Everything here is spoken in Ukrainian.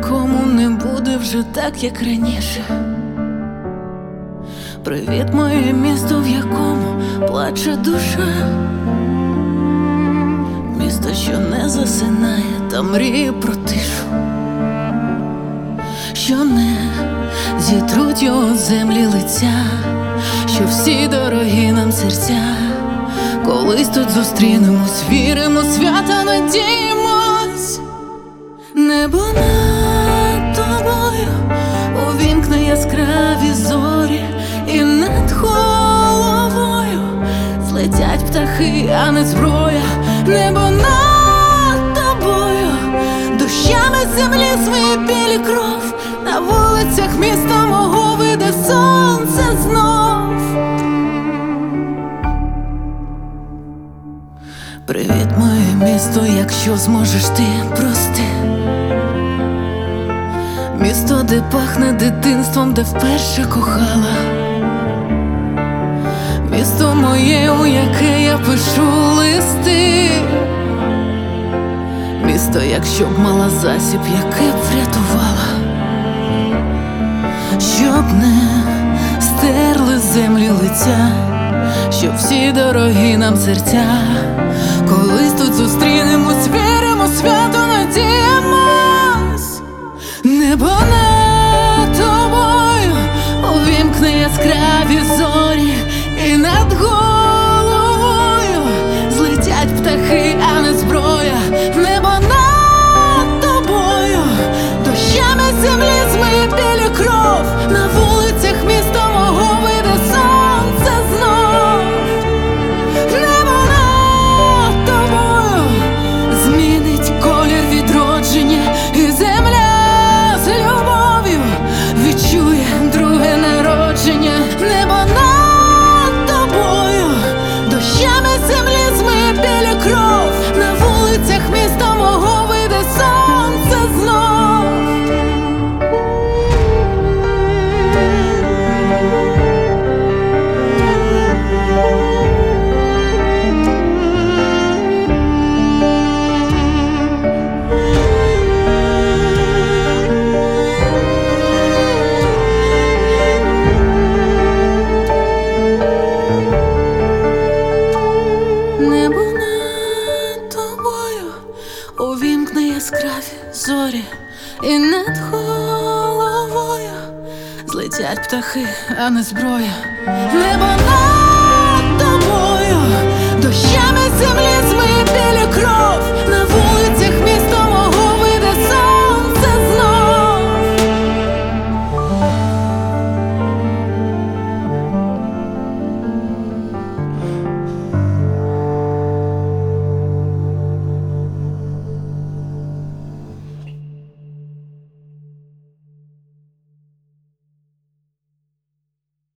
якому не буде вже так, як раніше. Привіт, моє місто, в якому плаче душа. Місто, що не засинає та мріє про тишу, що не зітруть його землі лиця, що всі дорогі нам серця колись тут зустрінемось, віримо, свята надіємось. Небо над тобою увімкне яскраві зорі, і над головою злетять птахи, а не зброя. Небо над тобою дощами землі свої білі кров, на вулицях міста мого вийде сонце знов. Привіт, моє місто, якщо зможеш ти, прости. Місто, де пахне дитинством, де вперше кохала. Місто моє, у яке я пишу листи. Місто, якщо б мала засіб, яке б врятувала, щоб не стерли землі лиця, щоб всі дорогі нам серця колись тут зустрінемось, віримо, свято надіємось. Небо над тобою увімкне яскраві зорі, і над головою злетять птахи, а не зброя. Небо над тобою дощами землі змиє білі кров, на вулицях міста мого вийде сонце знов. Небо над тобою змінить колір відродження, і земля з любов'ю відчує друге народження. Небо над тобою дощами землі змиє білі кров, на вулицях міста мого вийде сонце знов. Небо над тобою увімкне яскраві зорі, і над головою злетять птахи, а не зброя. Небо над